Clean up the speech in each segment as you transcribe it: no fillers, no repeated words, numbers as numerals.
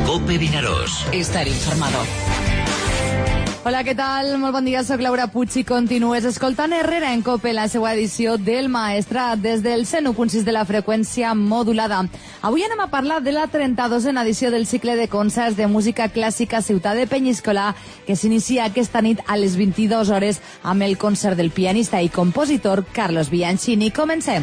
COPE Vinaròs. Estar informado. Hola, què tal? Molt bon dia, soc Laura Puig i continues escoltant Herrera en COPE, la seva edició del Maestrat, des del 101.6 de la freqüència modulada. Avui anem a parlar de la 32a edició del cicle de concerts de música clàssica Ciutat de Penyíscola, que s'inicia aquesta nit a les 22 hores amb el concert del pianista i compositor Carlos Bianchini. Comencem.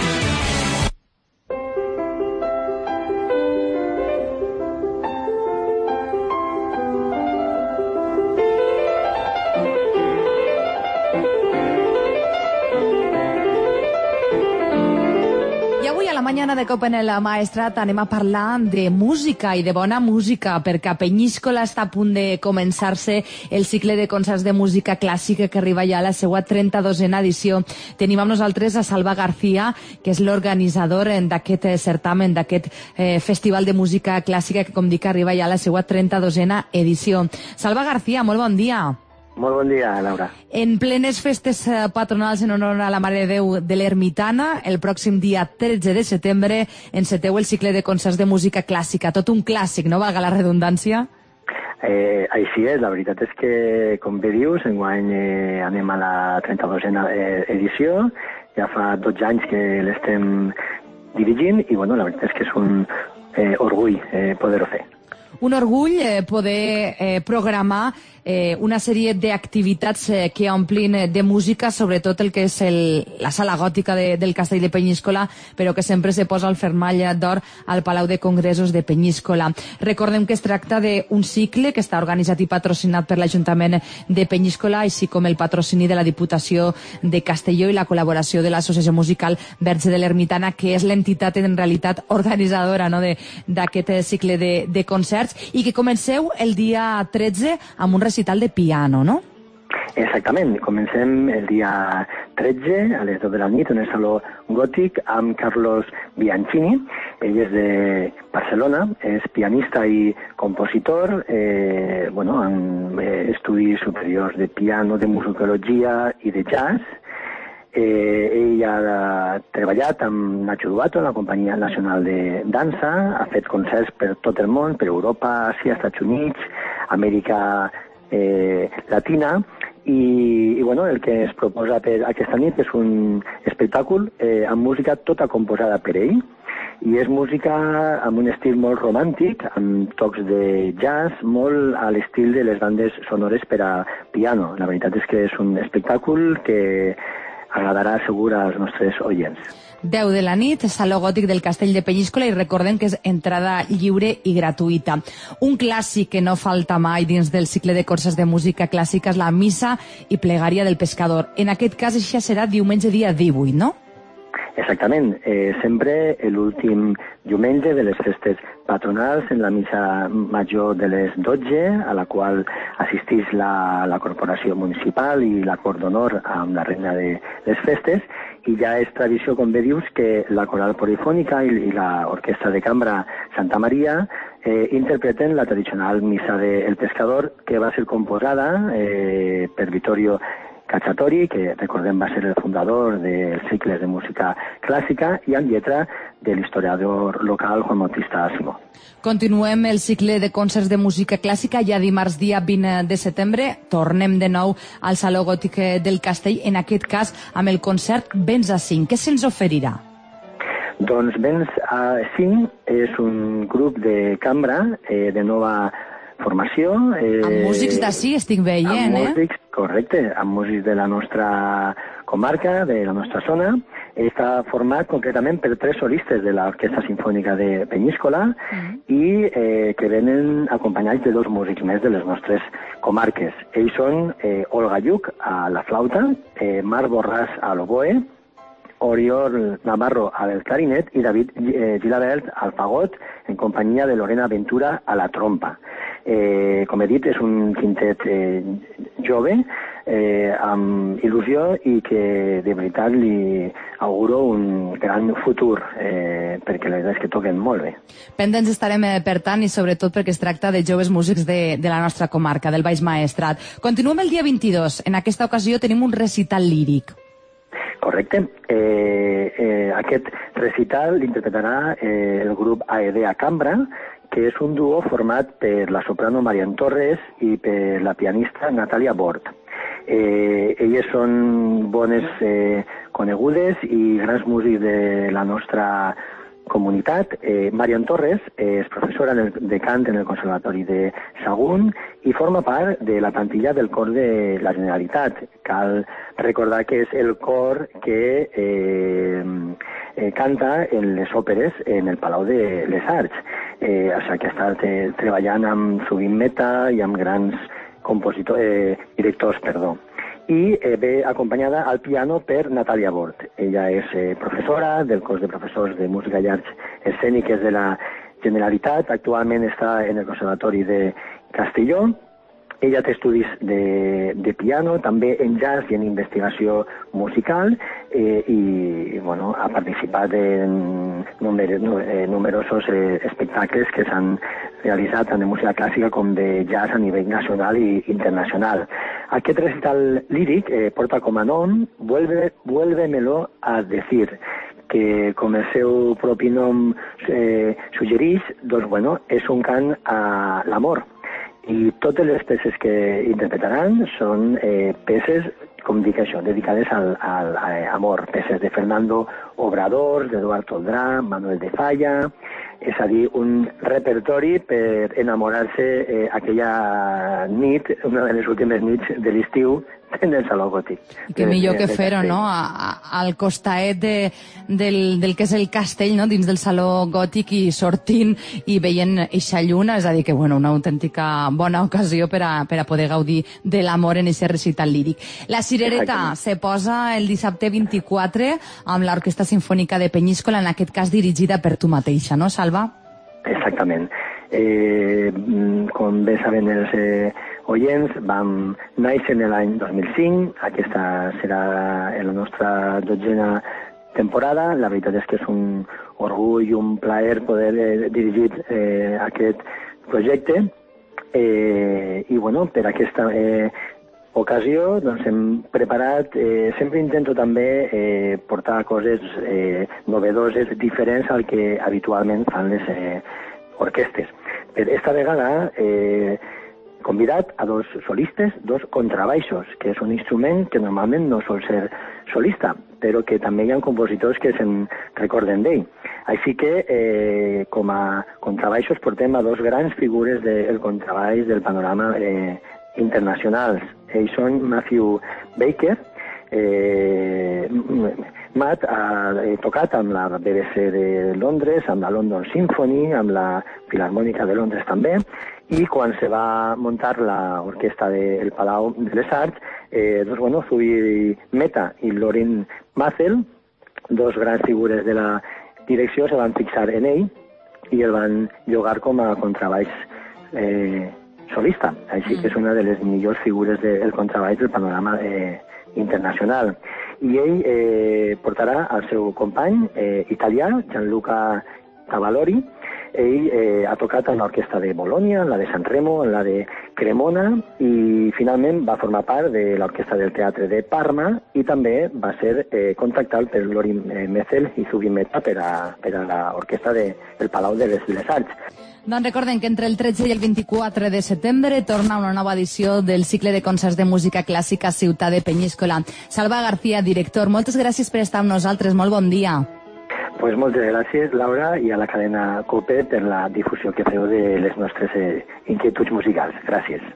Mañana de COPE en el Maestrat anem a parlar de música i de bona música, perquè a Penyíscola està a punt de començar-se el cicle de concerts de música clàssica que arriba ja a la seva 32a edició. Tenim amb nosaltres a Salva García, que és l'organitzador d'aquest certamen, d'aquest festival de música clàssica que, com dic, arriba ja a la seva 32a edició. Salva García, molt bon dia. Molt bon dia, Laura. En plenes festes patronals en honor a la Mare de Déu de l'Ermitana, el pròxim dia 13 de setembre enceteu el cicle de concerts de música clàssica. Tot un clàssic, no valga la redundància? Així és, la veritat és que, com bé dius, enguany anem a la 32a edició, ja fa 12 anys que l'estem dirigint i, bueno, la veritat és que és un orgull poder-ho fer. Un orgull poder programar una sèrie d'activitats que omplin de música, sobretot el que és la sala gòtica del Castell de Penyíscola, però que sempre se posa el fermall d'or al Palau de Congressos de Penyíscola. Recordem que es tracta d'un cicle que està organitzat i patrocinat per l'Ajuntament de Penyíscola, així com el patrocini de la Diputació de Castelló i la col·laboració de l'Associació Musical Verge de l'Ermitana, que és l'entitat en realitat organitzadora, no, d'aquest cicle de concerts, i que comenceu el dia 13 amb un recital de piano, no? Exactament. Comencem el dia 13 a les 10 de la nit en el Saló Gòtic amb Carlos Bianchini. Ell és de Barcelona, és pianista i compositor, amb estudis superiors de piano, de musicologia i de jazz. Ell ha treballat amb Nacho Duato, la Companyia Nacional de Dansa, ha fet concerts per tot el món, per Europa, Àsia, Estats Units, Amèrica Latina, i el que es proposa per aquesta nit és un espectacle amb música tota composada per ell, i és música amb un estil molt romàntic, amb tocs de jazz, molt a l'estil de les bandes sonores per a piano. La veritat és que és un espectacle que agradarà segur als nostres oients. 10 de la nit, Saló Gòtic del Castell de Penyíscola, i recordem que és entrada lliure i gratuïta. Un clàssic que no falta mai dins del cicle de concerts de música clàssica és la Missa i Plegària del Pescador. En aquest cas, això serà diumenge dia 18, no? Exactament. Sempre l'últim diumenge de les festes patronals, en la missa major de les 12, a la qual assisteix la Corporació Municipal i la Cort d'Honor amb la reina de les festes, i ja és tradició, com bé dius, que la Coral Polifònica i l'Orquestra de Cambra Santa Maria interpreten la tradicional Missa del Pescador, que va ser composada per Vittorio Cacciatori, que recordem va ser el fundador dels cicles de música clàssica, i amb lletra de l'historiador local Juan Bautista Simó. Continuem el cicle de concerts de música clàssica. Ja dimarts dia 20 de setembre tornem de nou al Saló Gòtic del Castell, en aquest cas amb el concert Vents a 5. Què se'ns oferirà? Doncs Vents a 5 és un grup de cambra de nova formació. Amb músics d'ací estic veient, amb músics, correcte, amb músics de la nostra comarca, de la nostra zona. Està format concretament per 3 solistes de l'Orquestra Simfònica de Penyíscola i que venen acompanyats de 2 músics més de les nostres comarques. Ells són Olga Lluc a la flauta, Marc Borràs a l'oboe, Oriol Navarro al clarinet i David Gilabert al fagot, en companyia de Lorena Ventura a la trompa. Com he dit, és un quintet jove, amb il·lusió, i que de veritat li auguro un gran futur, perquè la veritat és que toquen molt bé. Pendents estarem, per tant, i sobretot perquè es tracta de joves músics de la nostra comarca, del Baix Maestrat. Continuem el dia 22. En aquesta ocasió tenim un recital líric. Correcte. Aquest recital l'interpretarà el grup AED a Cambra, que és un duo format per la soprano Marian Torres i per la pianista Natalia Bort. Elles són bones conegudes i grans músics de la nostra comunitat. Marian Torres és professora de cant en el Conservatori de Sagunt i forma part de la plantilla del cor de la Generalitat. Cal recordar que és el cor que canta en les òperes en el Palau de les Arts. O sigui que està treballant amb Zubin Mehta i amb grans directors. I ve acompanyada al piano per Natalia Bort. Ella és professora del cos de professors de música i arts escèniques de la Generalitat. Actualment està en el Conservatori de Castelló. Ella té estudis de piano, també en jazz i en investigació musical, i ha participat en numerosos espectacles que s'han realitzat tant de música clàssica com de jazz a nivell nacional i internacional. Aquest recital líric porta com a nom Vuélvemelo a decir, que com el seu propi nom suggereix, és un cant a l'amor. I totes les peces que interpretaran són peces, com dic això, dedicades al amor. Peces de Fernando Obrador, d'Eduard Toldrà, Manuel de Falla, és a dir, un repertori per enamorar-se aquella nit, una de les últimes nits de l'estiu, en el Saló Gòtic. I que millor que fer-ho, no?, al costaet del que és el castell, no?, dins del Saló Gòtic i sortint i veient eixa lluna, és a dir, que, una autèntica bona ocasió per a poder gaudir de l'amor en aquest recital líric. La Cirereta se posa el dissabte 24 amb l'Orquestra Simfònica de Penyíscola, en aquest cas dirigida per tu mateixa, no, Salva? Exactament. Com bé saben els oients, vam néixer en l'any 2005, aquesta serà la nostra 12a temporada. La veritat és que és un orgull i un plaer poder dirigir aquest projecte. I per aquesta ocasió hem preparat, sempre intento també portar coses novedoses, diferents al que habitualment fan les orquestes. Per esta vegada convidat a dos solistes, dos contrabaixos, que és un instrument que normalment no sol ser solista, però que també hi ha compositors que se'n recorden d'ell. Així que, com a contrabaixos, portem a dos grans figures del contrabaix del panorama internacionals. Ells són Matthew Baker. Matt ha tocat amb la BBC de Londres, amb la London Symphony, amb la Filarmònica de Londres també, i quan se va muntar l'orquestra del Palau de les Arts, Zubin Mehta i Lorin Maazel, dos grans figures de la direcció, se van fixar en ell i el van llogar com a contrabaix solista. Així que és una de les millors figures del contrabaix del panorama internacional. I ell portarà el seu company italià, Gianluca Cavalori. Ell ha tocat en l'orquestra de Bologna, en la de San Remo, en la de Cremona, i finalment va formar part de l'orquestra del Teatre de Parma i també va ser contactat per Lorin Maazel i Zubin Mehta per a l'orquestra del Palau de les Arts. Doncs recorden que entre el 13 i el 24 de setembre torna una nova edició del cicle de concerts de música clàssica Ciutat de Penyíscola. Salva García, director, moltes gràcies per estar amb nosaltres. Molt bon dia. Pues moltes gràcies, Laura, i a la cadena COPE per la difusió que feu de les nostres inquietuds musicals. Gràcies.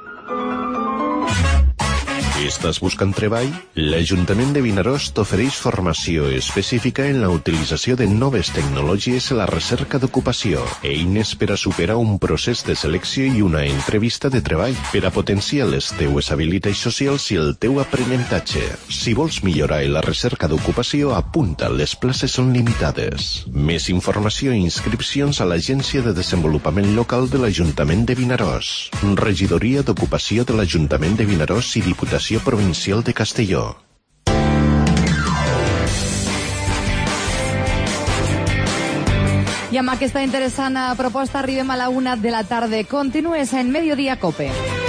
Estàs buscant treball? L'Ajuntament de Vinaròs t'ofereix formació específica en la utilització de noves tecnologies a la recerca d'ocupació, eines per a superar un procés de selecció i una entrevista de treball per a potenciar les teues habilitats socials i el teu aprenentatge. Si vols millorar en la recerca d'ocupació, apunta, les places són limitades. Més informació i inscripcions a l'Agència de Desenvolupament Local de l'Ajuntament de Vinaròs, Regidoria d'Ocupació de l'Ajuntament de Vinaròs i Diputació Provincial de Castelló. I amb aquesta interessant proposta arribem a la 1 de la tarda. Continues en Mediodía Cope.